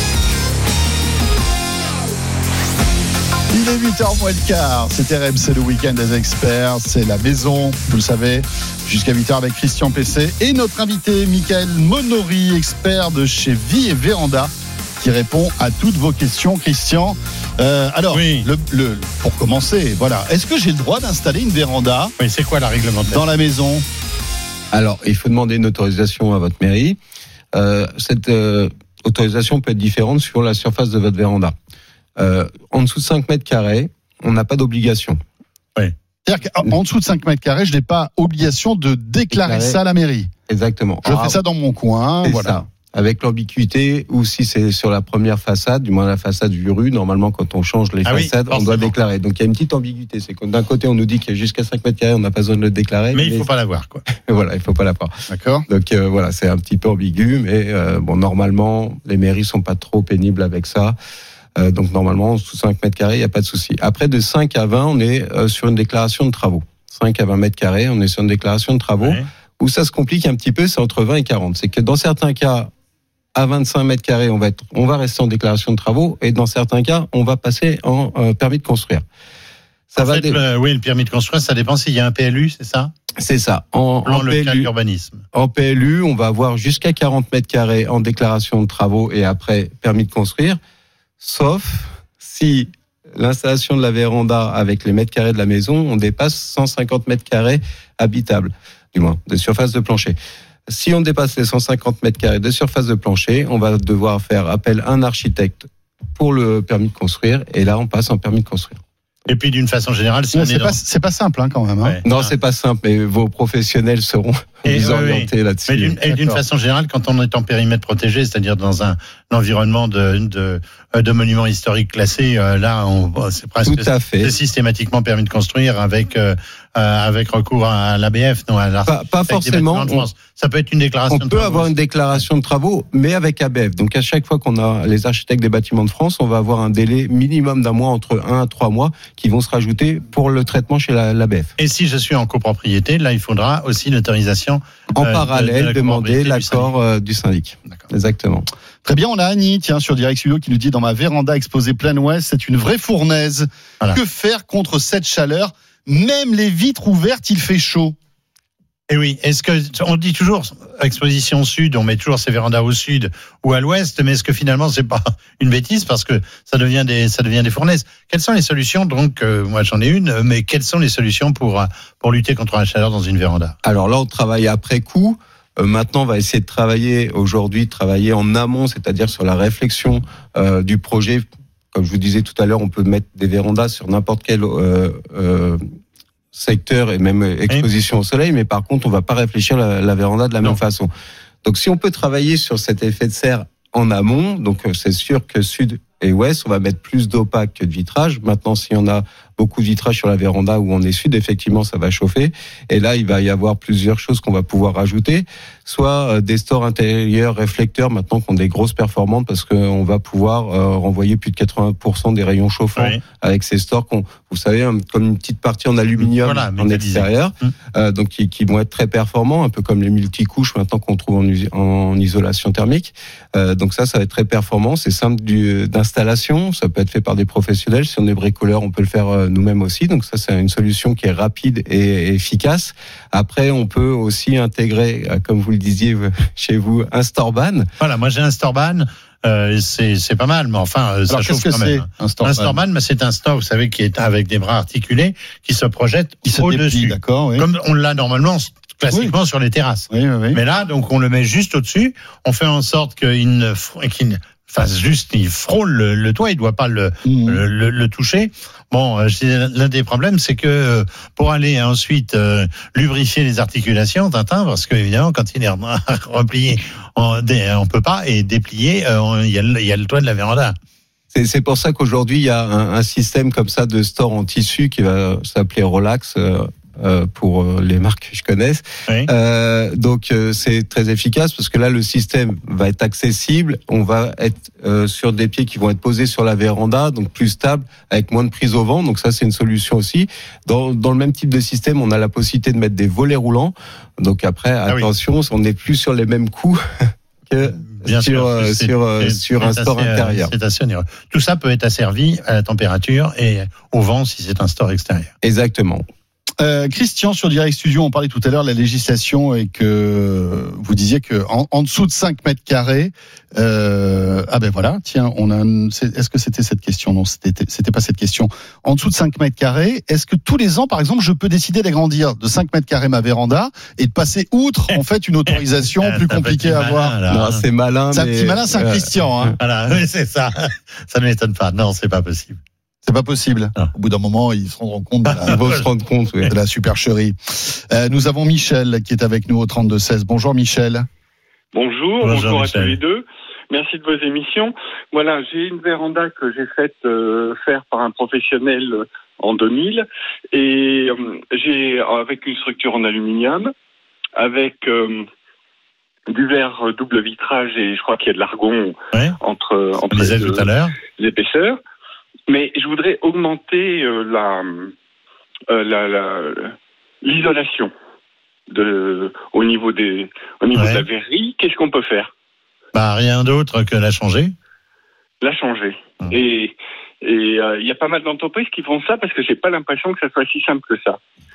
Il est huit heures moins le quart, c'est R M C le week-end des experts, c'est la maison, vous le savez, jusqu'à huit heures avec Christian Pesset et notre invité Michael Monori, expert de chez Vie et Véranda, qui répond à toutes vos questions, Christian. Euh, alors, oui. le, le, pour commencer, voilà, est-ce que j'ai le droit d'installer une véranda ?
Oui, c'est quoi la réglementation
dans la maison ?
Alors, il faut demander une autorisation à votre mairie. Euh, cette euh, autorisation peut être différente sur la surface de votre véranda. Euh, en dessous de cinq mètres carrés, on n'a pas d'obligation.
Oui. C'est-à-dire qu'en dessous de cinq mètres carrés, je n'ai pas obligation de déclarer, déclarer ça à la mairie.
Exactement.
Je ah, fais ça dans mon coin, voilà.
Ça. Avec l'ambiguïté, ou si c'est sur la première façade, du moins la façade du rue, normalement quand on change les ah façades, oui, on doit déclarer. Donc il y a une petite ambiguïté, c'est que d'un côté on nous dit qu'il y a jusqu'à cinq mètres carrés, on n'a pas besoin de le déclarer.
Mais, mais il faut pas l'avoir, quoi.
Voilà, il faut pas l'avoir.
D'accord.
Donc euh, voilà, c'est un petit peu ambigu, mais euh, bon, normalement les mairies sont pas trop pénibles avec ça. Euh, donc normalement, sous cinq mètres carrés, il n'y a pas de souci. Après, de cinq à vingt, on est euh, sur une déclaration de travaux. cinq à vingt mètres carrés, on est sur une déclaration de travaux. Ouais. Où ça se complique un petit peu, c'est entre vingt et quarante. C'est que dans certains cas, à vingt-cinq mètres carrés, on va être, on va rester en déclaration de travaux, et dans certains cas, on va passer en euh, permis de construire.
Ça en va fait, dé... le, oui, le permis de construire, ça dépend s'il y a un P L U, c'est ça ?
C'est ça. En,
en
P L U,
local d'urbanisme.
En P L U, on va avoir jusqu'à quarante mètres carrés en déclaration de travaux et après permis de construire, sauf si l'installation de la véranda avec les mètres carrés de la maison, on dépasse cent cinquante mètres carrés habitables, du moins, de surface de plancher. Si on dépasse les cent cinquante mètres carrés de surface de plancher, on va devoir faire appel à un architecte pour le permis de construire, et là, on passe en permis de construire.
Et puis d'une façon générale, si
ouais,
on
c'est,
est
pas,
dans...
c'est pas simple hein, quand même. Hein.
Ouais. Non, c'est pas simple, mais vos professionnels seront
et
vous
oui,
orienter
oui.
là-dessus.
Mais d'une, et d'une façon générale, quand on est en périmètre protégé, c'est-à-dire dans un, un environnement de, de, de monuments historiques classés, là, on, c'est presque
Tout à fait.
C'est systématiquement permis de construire avec euh, avec recours à l'A B F, non à la,
Pas, pas forcément.
On, ça peut être une déclaration.
On
de
peut
travaux.
avoir une déclaration de travaux, mais avec A B F. Donc à chaque fois qu'on a les architectes des bâtiments de France, on va avoir un délai minimum d'un mois, entre un à trois mois, qui vont se rajouter pour le traitement chez la, l'A B F.
Et si je suis en copropriété, là, il faudra aussi l'autorisation.
En
euh,
parallèle,
de, de
demander l'accord du syndic. du syndic. D'accord. Exactement.
Très bien, on a Annie, tiens, sur Direct Studio, qui nous dit: dans ma véranda exposée plein ouest, c'est une vraie fournaise. Voilà. Que faire contre cette chaleur? Même les vitres ouvertes, il fait chaud.
Et oui, est-ce que on dit toujours exposition sud, on met toujours ces vérandas au sud ou à l'ouest, mais est-ce que finalement c'est pas une bêtise parce que ça devient des ça devient des fournaises? Quelles sont les solutions? Donc euh, moi j'en ai une, mais quelles sont les solutions pour pour lutter contre la chaleur dans une véranda?
Alors là, on travaille après coup. Euh, maintenant, on va essayer de travailler aujourd'hui, de travailler en amont, c'est-à-dire sur la réflexion euh, du projet. Comme je vous disais tout à l'heure, on peut mettre des vérandas sur n'importe quel euh, euh, secteur et même exposition oui. au soleil, mais par contre, on va pas réfléchir la, la véranda de la non. même façon. Donc, si on peut travailler sur cet effet de serre en amont, donc c'est sûr que sud et ouest, on va mettre plus d'opaque que de vitrage. Maintenant, si on a beaucoup de vitrage sur la véranda où on est sud, effectivement, ça va chauffer. Et là, il va y avoir plusieurs choses qu'on va pouvoir rajouter. Soit des stores intérieurs réflecteurs, maintenant qu'on a des grosses performantes, parce qu'on va pouvoir euh, renvoyer plus de quatre-vingts pour cent des rayons chauffants oui. avec ces stores, qu'on, vous savez, comme une petite partie en aluminium voilà, en extérieur, mmh. euh, donc qui, qui vont être très performants, un peu comme les multicouches maintenant qu'on trouve en, en isolation thermique. Euh, donc ça, ça va être très performant. C'est simple du, d'installation. Ça peut être fait par des professionnels. Si on est bricoleur, on peut le faire euh, nous-mêmes aussi. Donc ça, c'est une solution qui est rapide et, et efficace. Après, on peut aussi intégrer, comme vous le disiez chez vous, un Storban.
Voilà, moi j'ai un Storban. Euh, c'est c'est pas mal, mais enfin euh, ça
Alors,
chauffe
qu'est-ce
quand
que
même.
C'est un Storban,
un Storban, mais c'est un store, vous savez, qui est avec des bras articulés, qui se projette
qui
au-dessus,
d'accord, oui.
comme on l'a normalement classiquement oui. sur les terrasses.
Oui, oui, oui.
Mais là, donc on le met juste au-dessus. On fait en sorte qu'il ne qu'il fasse juste, il frôle le, le toit, il doit pas le mmh. le, le, le toucher. Bon, euh, l'un des problèmes, c'est que euh, pour aller ensuite euh, lubrifier les articulations, Tintin, parce que évidemment, quand il est replié, on, on peut pas, et déplié, euh, il y a, il y a le toit de la véranda.
C'est, c'est pour ça qu'aujourd'hui, il y a un, un système comme ça de store en tissu qui va s'appeler Relax. Euh, euh, pour euh, les marques que je connaisse.
Oui.
Euh, donc euh, c'est très efficace parce que là le système va être accessible, on va être euh, sur des pieds qui vont être posés sur la véranda, donc plus stable, avec moins de prise au vent. Donc ça c'est une solution aussi. Dans, dans le même type de système, on a la possibilité de mettre des volets roulants. Donc après, ah attention, oui. on n'est plus sur les mêmes coûts que Bien sur, sûr, euh, sur, euh, sur un store
assez,
intérieur.
C'est assez onéreux. Tout ça peut être asservi à la température et au vent si c'est un store extérieur.
Exactement.
Euh, Christian, sur Direct Studio, on parlait tout à l'heure de la législation et que vous disiez que en, en dessous de cinq mètres carrés, euh, ah ben voilà, tiens, on a, une, est-ce que c'était cette question? Non, c'était, c'était pas cette question. En dessous de cinq mètres carrés, est-ce que tous les ans, par exemple, je peux décider d'agrandir de cinq mètres carrés ma véranda et de passer outre, en fait, une autorisation plus compliquée à avoir?
Non, c'est malin.
C'est un petit malin, c'est un euh, Christian, hein.
Voilà, oui, c'est ça. Ça ne m'étonne pas. Non, c'est pas possible.
C'est pas possible. Ah. Au bout d'un moment, ils se rendront compte de la,
ils vont se rendre compte, oui.
de la supercherie. Euh, nous avons Michel qui est avec nous au trente-deux seize. Bonjour Michel.
Bonjour, bonjour, bonjour à tous les deux. Merci de vos émissions. Voilà, j'ai une véranda que j'ai faite euh, faire par un professionnel en deux mille et euh, j'ai avec une structure en aluminium, avec euh, du verre double vitrage et je crois qu'il y a de l'argon ouais. entre entre
les, les, tout à l'heure.
les épaisseurs. Mais je voudrais augmenter euh, la, euh, la, la, l'isolation de, au niveau, des, au niveau ouais. de la verrerie. Qu'est-ce qu'on peut faire?
Bah, rien d'autre que la changer.
La changer. Hum. Et il euh, y a pas mal d'entreprises qui font ça parce que j'ai pas l'impression que ça soit si simple que ça.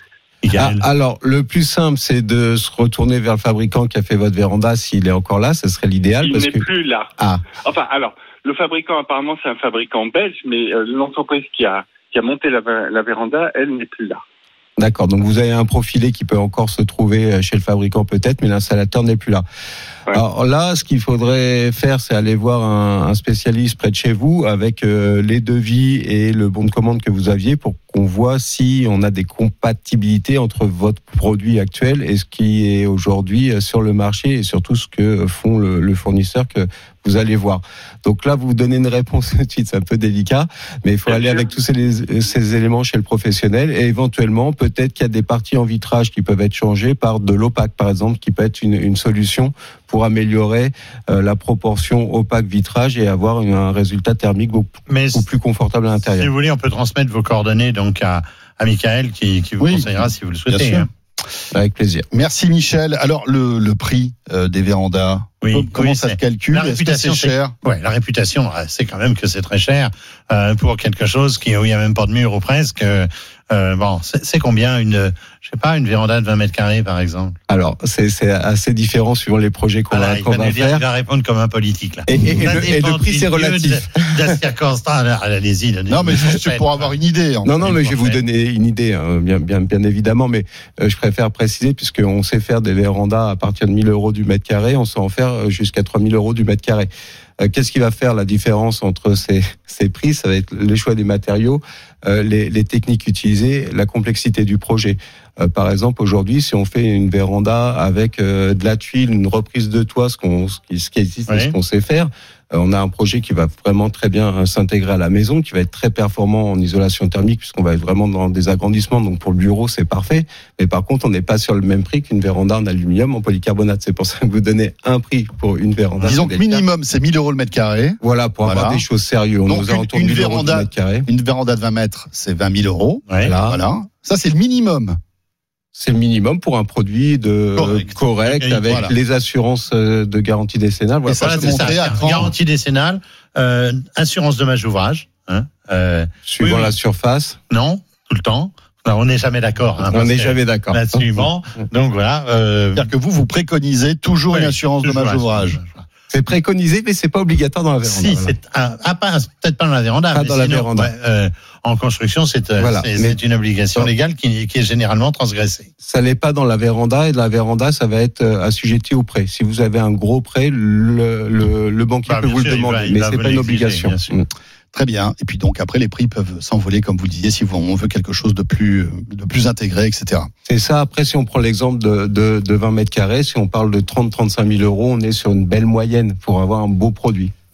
Ah, alors, le plus simple, c'est de se retourner vers le fabricant qui a fait votre véranda s'il est encore là. Ce serait l'idéal.
Il
parce
n'est
que...
plus là.
Ah.
Enfin, alors... Le fabricant, apparemment, c'est un fabricant belge, mais euh, l'entreprise qui a, qui a monté la, la véranda, elle n'est plus là.
D'accord, donc vous avez un profilé qui peut encore se trouver chez le fabricant peut-être, mais l'installateur n'est plus là. Ouais. Alors là, ce qu'il faudrait faire, c'est aller voir un, un spécialiste près de chez vous avec euh, les devis et le bon de commande que vous aviez pour qu'on voit si on a des compatibilités entre votre produit actuel et ce qui est aujourd'hui sur le marché et surtout ce que font le, le fournisseur que vous allez voir. Donc là, vous donnez une réponse tout de suite, c'est un peu délicat, mais il faut Bien aller sûr. avec tous ces, ces éléments chez le professionnel et éventuellement, peut-être qu'il y a des parties en vitrage qui peuvent être changées par de l'opaque, par exemple, qui peut être une, une solution pour améliorer euh, la proportion opaque-vitrage et avoir une, un résultat thermique beaucoup, mais beaucoup plus confortable à l'intérieur.
Si vous voulez, on peut transmettre vos coordonnées donc à, à Michael qui, qui vous oui, conseillera si vous le souhaitez. Hein.
Avec plaisir.
Merci Michel. Alors le, le prix euh, des vérandas, oui, comment oui, ça se calcule? Est-ce que c'est cher?
Ouais, la réputation, c'est quand même que c'est très cher euh, pour quelque chose qui où il y a même pas de mur ou presque. Euh, bon, c'est, c'est combien une, je sais pas, une véranda de vingt mètres carrés par exemple?
Alors c'est, c'est assez différent suivant les projets qu'on
voilà,
va, qu'on
il va,
va
dire,
faire.
Il va répondre comme un politique là.
Et, et, et, le, et le prix c'est relatif.
De, de la circonstance, allez-y.
Non mais juste pour avoir une idée.
Non non mais je vais vous donner une idée, hein, bien bien bien évidemment, mais euh, je préfère préciser puisqu'on sait faire des vérandas à partir de mille euros du mètre carré, on sait en faire jusqu'à trois mille euros du mètre carré. Euh, qu'est-ce qui va faire la différence entre ces, ces prix? Ça va être le choix des matériaux, euh, les, les techniques utilisées, la complexité du projet. Euh, par exemple, aujourd'hui, si on fait une véranda avec euh, de la tuile, une reprise de toit, ce, qu'on, ce, qui, ce qui existe, oui. ce qu'on sait faire, euh, on a un projet qui va vraiment très bien s'intégrer à la maison, qui va être très performant en isolation thermique, puisqu'on va être vraiment dans des agrandissements. Donc pour le bureau, c'est parfait. Mais par contre, on n'est pas sur le même prix qu'une véranda en aluminium, en polycarbonate. C'est pour ça que vous donnez un prix pour une véranda.
Disons que minimum, c'est mille euros le mètre carré.
Voilà, pour voilà. avoir des choses sérieuses. On
Donc
nous a
une, une, véranda, une véranda de vingt mètres, c'est vingt mille euros.
Ouais.
Voilà. voilà. Ça, c'est le minimum.
C'est le minimum pour un produit de correct, correct avec voilà. les assurances de garantie décennale.
Voilà, ça, c'est ça. Garantie décennale, euh, assurance dommage ouvrage. Hein, euh,
Suivant oui, la oui. surface.
Non, tout le temps. Alors, on n'est jamais d'accord. Hein,
on n'est jamais d'accord.
Là-dessus, bon. Donc voilà. Euh,
C'est-à-dire que vous, vous préconisez toujours oui, une assurance dommage ouvrage.
C'est préconisé, mais c'est pas obligatoire dans la véranda.
Si, voilà. c'est un, ah, pas, peut-être pas dans la véranda,
pas
mais
dans
sinon,
la véranda.
Ouais, euh, en construction, c'est, voilà. c'est, c'est une obligation non. légale qui, qui est généralement transgressée.
Ça n'est pas dans la véranda, et la véranda, ça va être assujetti au prêt. Si vous avez un gros prêt, le, le, le banquier bah, peut vous sûr, le demander, va, mais c'est pas une obligation.
Très bien. Et puis donc après les prix peuvent s'envoler comme vous le disiez si on veut quelque chose de plus de plus intégré, et cetera.
C'est ça. Après si on prend l'exemple de, de, de vingt mètres carrés, si on parle de trente à trente-cinq mille euros, on est sur une belle moyenne pour avoir un beau produit.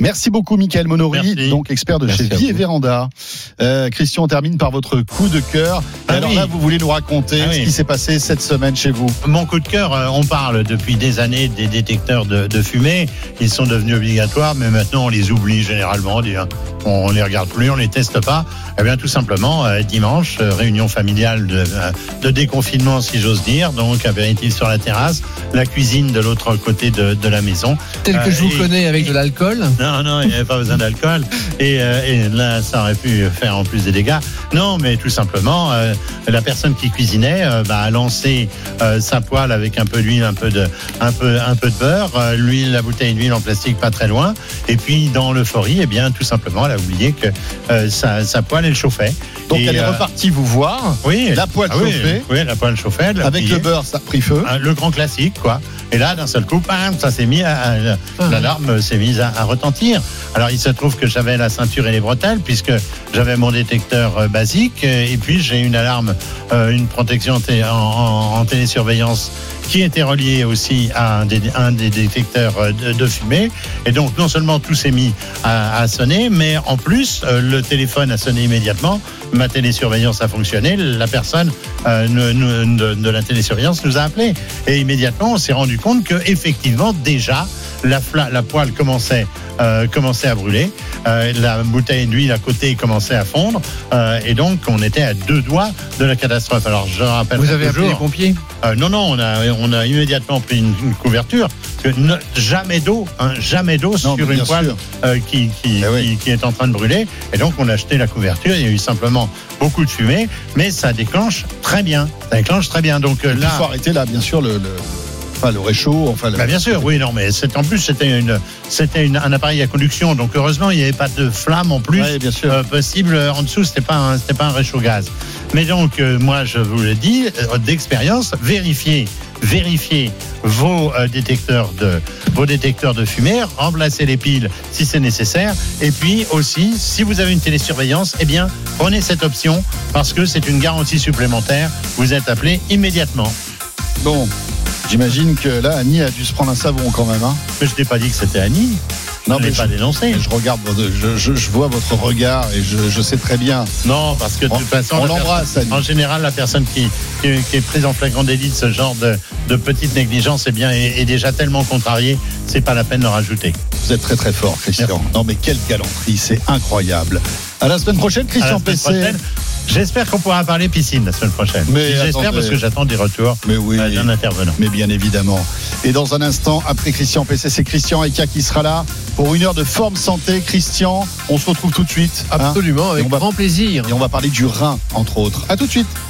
Merci beaucoup, Mickaël Monory,
Merci.
donc expert de
Merci
chez
à
Vie et
vous.
Véranda. Euh, Christian, on termine par votre coup de cœur.
Ah
alors
oui.
là, vous voulez nous raconter
Ah
ce
oui.
qui s'est passé cette semaine chez vous.
Mon coup de cœur, euh, on parle depuis des années des détecteurs de, de fumée. Ils sont devenus obligatoires, mais maintenant on les oublie généralement. On dit, hein, on les regarde plus, on les teste pas. Eh bien, tout simplement, euh, dimanche, euh, réunion familiale de, euh, de déconfinement, si j'ose dire. Donc, apéritif sur la terrasse, la cuisine de l'autre côté de, de la maison.
Tel que
Euh,
je vous
et-
connais avec de l'alcool.
Non, non, il n'y avait pas besoin d'alcool. Et, euh, et là, ça aurait pu faire en plus des dégâts. Non, mais tout simplement, euh, la personne qui cuisinait euh, bah, a lancé euh, sa poêle avec un peu d'huile, un peu de, un peu, un peu de beurre, euh, l'huile, la bouteille d'huile en plastique pas très loin. Et puis, dans l'euphorie, eh bien, tout simplement, elle a oublié que euh, sa, sa poêle, elle chauffait.
Donc
Et,
elle est
euh,
repartie vous voir.
Oui,
La poêle
ah oui,
chauffée.
Oui, la poêle chauffée. elle l'a
Avec
pliée.
le beurre, ça a pris feu.
Ah, le grand classique, quoi. Et là, d'un seul coup, bam, ça s'est mis à, à-
Ah.
l'alarme s'est mise à, à retentir. Alors, il se trouve que j'avais la ceinture et les bretelles, puisque j'avais mon détecteur euh, basique, euh, et puis j'ai une alarme, euh, une protection té- en, en- en télésurveillance qui était reliée aussi à un des, un des détecteurs euh, de, de fumée. Et donc, non seulement tout s'est mis à, à sonner, mais en plus, euh, le téléphone a sonné immédiatement. Ma télésurveillance a fonctionné. La personne euh, ne- ne- de, de la télésurveillance nous a appelé. Et immédiatement, on s'est rendu compte que effectivement, déjà, la, fla- la poêle commençait, euh, commençait à brûler. Euh, la bouteille d'huile à côté commençait à fondre. Euh, et donc, on était à deux doigts de la catastrophe. Alors, je rappelle
Vous avez appelé les
toujours.
pompiers.
Euh, non, non, on a, on a immédiatement pris une, une couverture. Parce que ne- jamais d'eau, hein, jamais d'eau
Non,
sur
mais
une
bien
poêle
sûr.
euh, qui, qui,
Eh oui.
qui, qui est en train de brûler. Et donc, on a acheté la couverture. Il y a eu simplement beaucoup de fumée, mais ça déclenche très bien. Ça déclenche très bien. Donc euh,
Il
là.
faut arrêter là, bien sûr, le, le, enfin, le réchaud. Enfin, le-
Bah bien sûr, oui, non, mais c'est en plus c'était une, c'était une, un appareil à conduction, donc heureusement il n'y avait pas de flamme en plus
Ouais, bien sûr.
euh, possible en dessous. C'était pas, un, c'était pas un réchaud gaz. Mais donc euh, moi je vous le dis euh, d'expérience, vérifiez, vérifiez vos euh, détecteurs de, vos détecteurs de fumée, remplacez les piles si c'est nécessaire, et puis aussi si vous avez une télésurveillance, eh bien prenez cette option parce que c'est une garantie supplémentaire. Vous êtes appelé immédiatement.
Bon, j'imagine que là, Annie a dû se prendre un savon quand même. Hein.
Mais je n'ai pas dit que c'était Annie.
Non,
je
mais
l'ai pas
je-
dénoncé.
mais je regarde, votre- je, je, je vois votre regard et je, je sais très bien.
Non, parce que de
On-
toute façon,
on
la
l'embrasse,
personne-
Annie.
en général, la personne qui, qui, qui est prise en flagrant délit de ce genre de, de petite négligence, eh bien, est, est déjà tellement contrariée, c'est pas la peine de rajouter.
Vous êtes très très fort, Christian. Non, mais quelle galanterie, c'est incroyable. À la semaine prochaine,
À la
Christian
semaine
P C.
prochaine, j'espère qu'on pourra parler piscine la semaine prochaine.
Mais
J'espère
attendez.
parce que j'attends des retours
Mais oui.
euh, d'un intervenant.
Mais bien évidemment. Et dans un instant, après Christian P C, c'est Christian Eka qui sera là pour une heure de forme santé. Christian, on se retrouve tout de suite. hein.
Absolument, avec
Et on va-
grand plaisir.
Et on va parler du rein, entre autres. À tout de suite.